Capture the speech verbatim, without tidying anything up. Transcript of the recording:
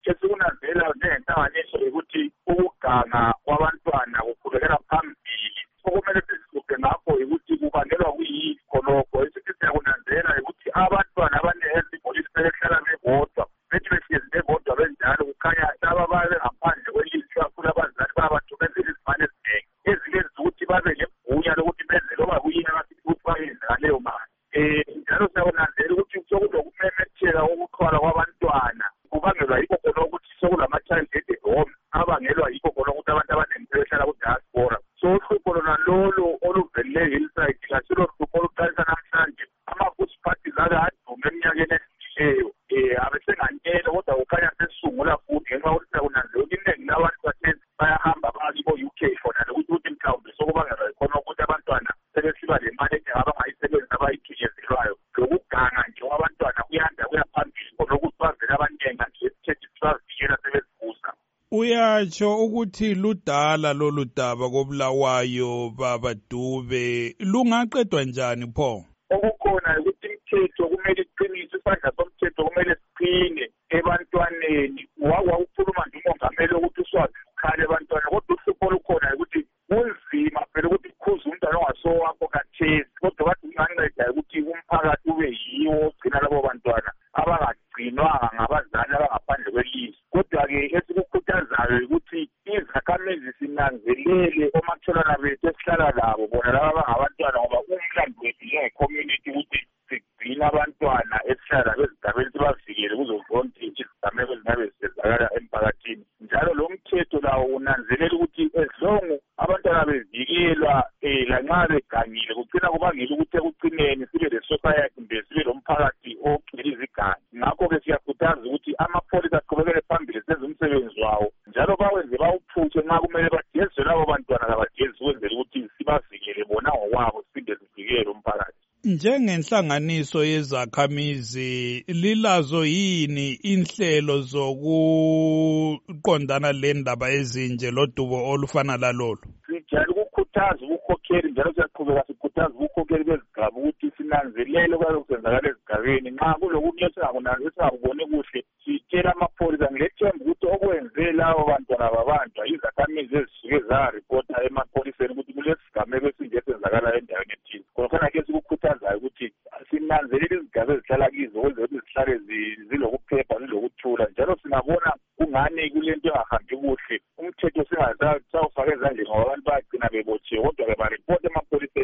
esikunanzela njengenhlanganiso ukuthi ukuganga kwabantwana kuqhubekela phambili. Okumele sizibheke ngakho ukuthi kubangelwa kuyini khonokho. Esithi siyakunanzela ukuthi abantwana abaningi esikoleni sebehlala bebodwa. Bethi behlezi bebodwa benjalo kukhanya laba babe ngaphandle kwelizwi kakhulu abazali babathumezela izimali eziningi. Ezingenza ukuthi babe negunya lokuthi benze loba kuyini abafisa ukuthi bayenze ngaleyo mali. Um njalo siyakunanzela ukuthi sokunokumemetheka kokuxhwala kwabantwana kubangelwa yikho khona ukuthi sokulama-child aid home abangelwa yikho khona ukuthi abantu abaningi sebehlala ku-diaspora. So uhlupho lona lolo oluvele hillside ngasilo hlupho oluqalisa namhlanje ama-food parties ake adume eminyakeni edlulileyo um abesenganyela kodwa kukhanya sesisungula futhi ngenxa yokuthi siyakunanzela ukuthi iningi labantu bathezi bayahamba bakibo-U K khona lokuthi ukuthi mhlawumbe sokubangelwa yikhona ukuthi abantwana sebesiba le mali eningi abangayisebenzisa abayithunyezelayo. Lokuganga nje kwabantwana kuyanda kuya phambili khona ukuthi bavele abaningi nje esithethe sibavikela sebezibusa. Uyatsho ukuthi ludala lolu daba koBulawayo babaDube lungaqedwa njani pho? Okukhona ukuthi imithetho kumele iqinise, isandla somthetho kumele siqine ebantwaneni. Wakukhuluma nje umongameli ukuthi uswazi ukhale ebantwana, kodwa uhlupho olukhona ukuthi kunzima phela ukuthi kukhuze umntwana ongasowakho kathesi, kodwa bathi kunganceda ukuthi umphakathi ube yiwo ogcina labo bantwana abangagcinwanga ngabazali abangaphandle kwelizwe. Kodwa-ke esikukhuthazayo ukuthi izakhamizi sinanzelele omakhelwane bethu esihlala labo bona laba abangabantwana, ngoba umlando wethu njenge-community ukuthi sigcine abantwana esihlala bezigabeni sibavikele kuzo zonke izigameko ezingabe zisenzakala emphakathini. Njalo lo mthetho lawo unanzelela ukuthi as long abantwana bevikelwa um lanxa begangile kugcina kubangela ukuthi ekucineni sibe le-society kumbe sibe lomphakathi ogcwele izigangi. Ngakho-ke siyakhuthaza ukuthi amapholisa aqhubekele phambili senze umsebenzi wawo njalo bawenze bawuphuthe nxa kumele bagezwe labo bantwana kabagezi ukwenzela ukuthi sibavikele bona ngokwabo siphinde sivikele umphakathi. Njengenhlanganiso yezakhamizi lilazo yini inhlelo zokuqondana lendaba ezinje lodubo olufana lalolu? Sijala ukukhuthaza ubukhokheli njalo siyaqhubeka sikhuthaza ubukhokheli bezigaba ukuthi sinanzelele kwalo kusenzakala ezigabeni. Nxa kulokunye esingakuboni kuhle sitshela amapholisa ngilethemba ukuthi okwenze labo bantwana babanjwa izakhamizi ezisuke zaripota emapholiseni ukuthi kulesigameko esinje esenzakala endaweni ethile. Khona-ke sikukhuthazayo ukuthi sinanzelele izigaba ezihlala kizo ukwenzela ukuthi zihlale zilokuphepha zilokuthula. Njalo singabona kungani kulento engahambi kuhle umthetho singazawufaka ezandleni ngoba abantu bayagcina bebotshiwe kodwa-ke baripota emapholiseni.